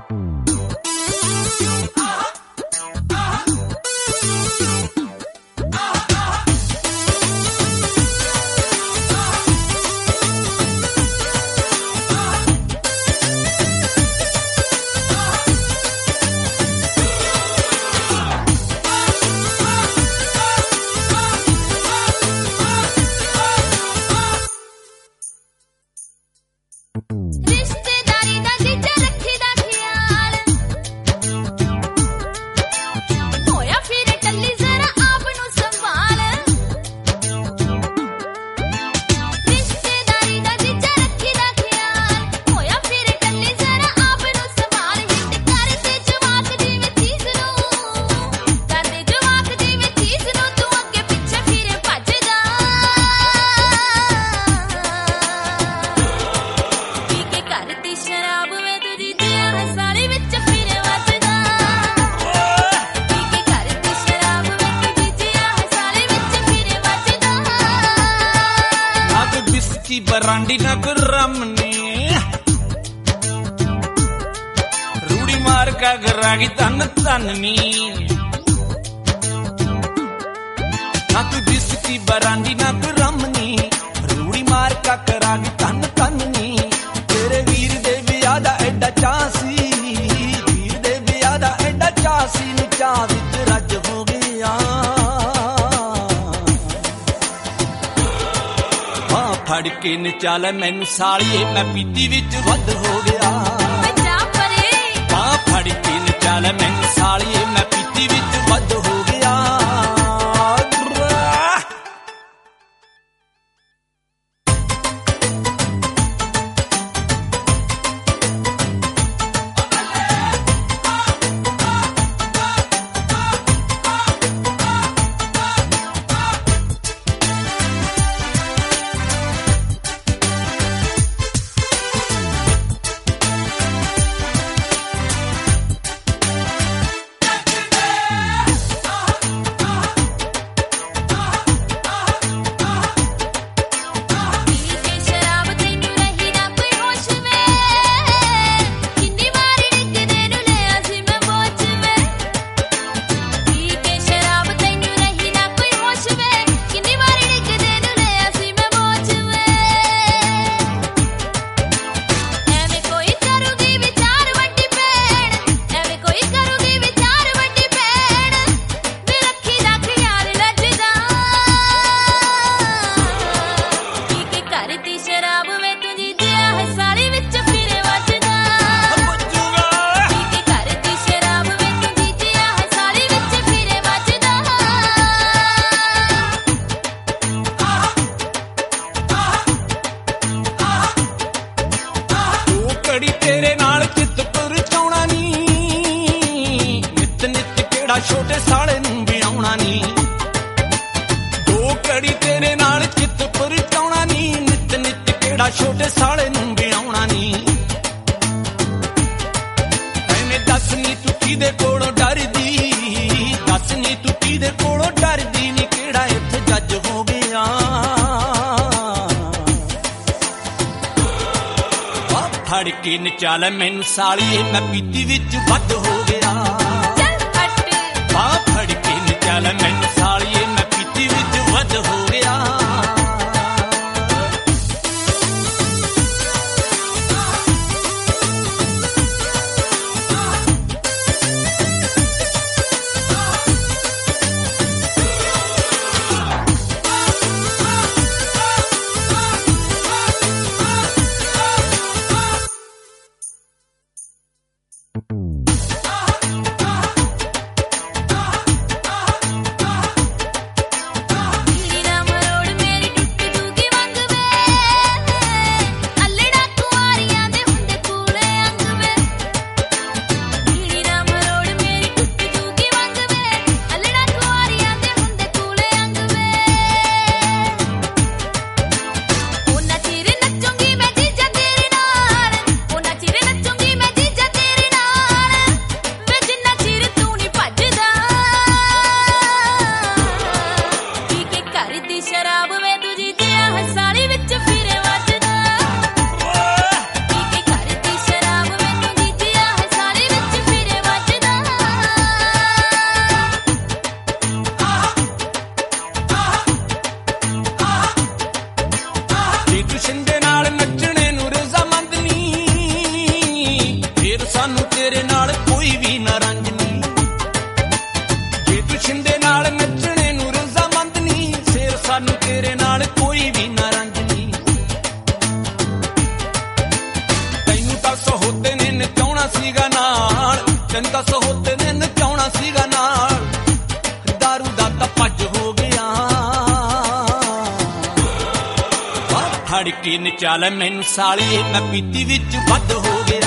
Brandy ना गुर्रमनी रूड़ी मार का गरागी तन तननी ना तू बिस्की बरांडी ना गुर्रमनी रूड़ी मार का करागी तन तननी तेरे वीर दे विआह दा एडा चासी वीर दे विआह दा एडा चासी चा विच रज हो गया फड़ के नचाल मैनू सालिए मैं पीती विच वध हो गया फड़ के नचाल मैनू सालिए मैं पीती विच वध हो गया तेरे नाल चित परचाउणा नी नित नित केड़ा छोटे साले नूं विआउणा नी दो कड़ी तेरे नाल चित परचाउणा नी नित नित केड़ा छोटे साले नूं विआउणा नी मैंने दस नी तू किदे कोलों डरदी दस नी तू किदे कोलों डरदी नी केड़ा इत्थे जज हो गया फड़ के नचाल मैनू सालिए मैं पीती विच वध हो गया फड़ के नचाल मैनू सालिए मैं पीती विच वध हो गया ਸਾਨੂੰ ਤੇਰੇ ਨਾਲ ਕੋਈ ਵੀ ਨਾ ਰੰਜਨੀ। ਤੈਨੂੰ ਤਾਂ ਸਹੋਤੇ ਨੇ ਨਚਾਉਣਾ ਸੀਗਾ ਨਾਲ, ਤੈਨੂੰ ਤਾਂ ਸਹੋਤੇ ਨੇ ਨਚਾਉਣਾ ਸੀਗਾ ਨਾਲ, ਦਾਰੂ ਦਾ ਤਾਂ ਭੱਜ ਹੋ ਗਿਆ। ਫੜ ਕੇ ਨਚਾ ਲੈ ਮੈਨੂੰ ਸਾਲੀਏ, ਮੈਂ ਪੀਤੀ ਵਿੱਚ ਵੱਧ ਹੋ ਗਿਆ।